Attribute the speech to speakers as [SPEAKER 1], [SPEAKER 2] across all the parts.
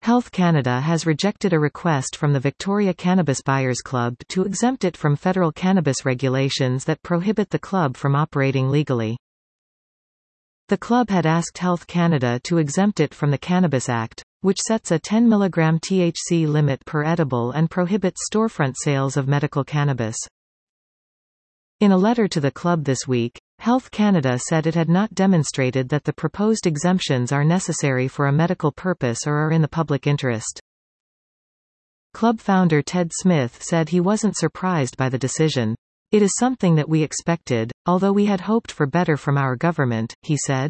[SPEAKER 1] Health Canada has rejected a request from the Victoria Cannabis Buyers Club to exempt it from federal cannabis regulations that prohibit the club from operating legally. The club had asked Health Canada to exempt it from the Cannabis Act, which sets a 10 mg THC limit per edible and prohibits storefront sales of medical cannabis. In a letter to the club this week, Health Canada said it had not demonstrated that the proposed exemptions are necessary for a medical purpose or are in the public interest. Club founder Ted Smith said he wasn't surprised by the decision. "It is something that we expected, although we had hoped for better from our government," he said.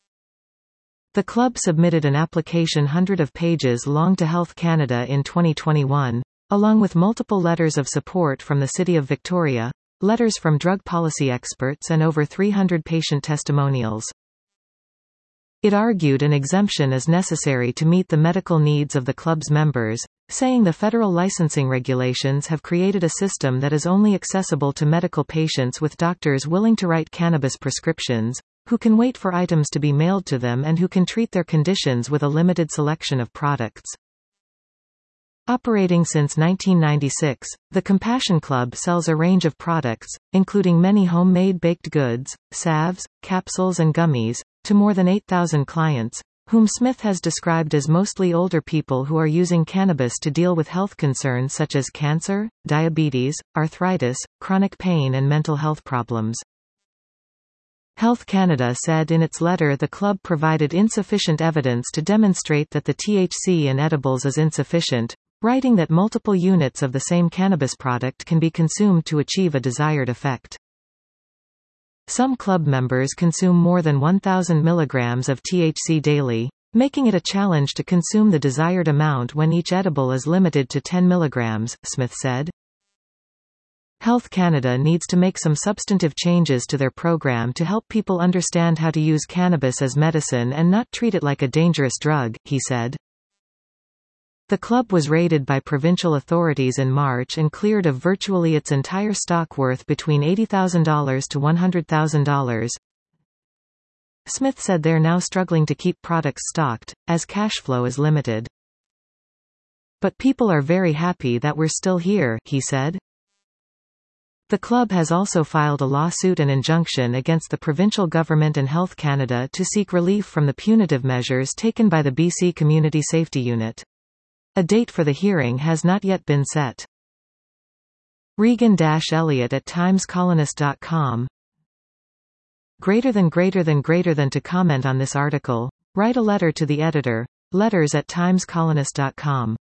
[SPEAKER 1] The club submitted an application hundreds of pages long to Health Canada in 2021, along with multiple letters of support from the City of Victoria, letters from drug policy experts and over 300 patient testimonials. It argued an exemption is necessary to meet the medical needs of the club's members, saying the federal licensing regulations have created a system that is only accessible to medical patients with doctors willing to write cannabis prescriptions, who can wait for items to be mailed to them and who can treat their conditions with a limited selection of products. Operating since 1996, the Compassion Club sells a range of products, including many homemade baked goods, salves, capsules and gummies, to more than 8,000 clients, whom Smith has described as mostly older people who are using cannabis to deal with health concerns such as cancer, diabetes, arthritis, chronic pain and mental health problems. Health Canada said in its letter the club provided insufficient evidence to demonstrate that the THC in edibles is insufficient, writing that multiple units of the same cannabis product can be consumed to achieve a desired effect. Some club members consume more than 1,000 milligrams of THC daily, making it a challenge to consume the desired amount when each edible is limited to 10 milligrams, Smith said. Health Canada needs to make some substantive changes to their program to help people understand how to use cannabis as medicine and not treat it like a dangerous drug, he said. The club was raided by provincial authorities in March and cleared of virtually its entire stock worth between $80,000 to $100,000. Smith said they're now struggling to keep products stocked, as cash flow is limited. "But people are very happy that we're still here," he said. The club has also filed a lawsuit and injunction against the provincial government and Health Canada to seek relief from the punitive measures taken by the BC Community Safety Unit. A date for the hearing has not yet been set. Regan-Elliott at timescolonist.com. Greater than to comment on this article, write a letter to the editor, letters@timescolonist.com.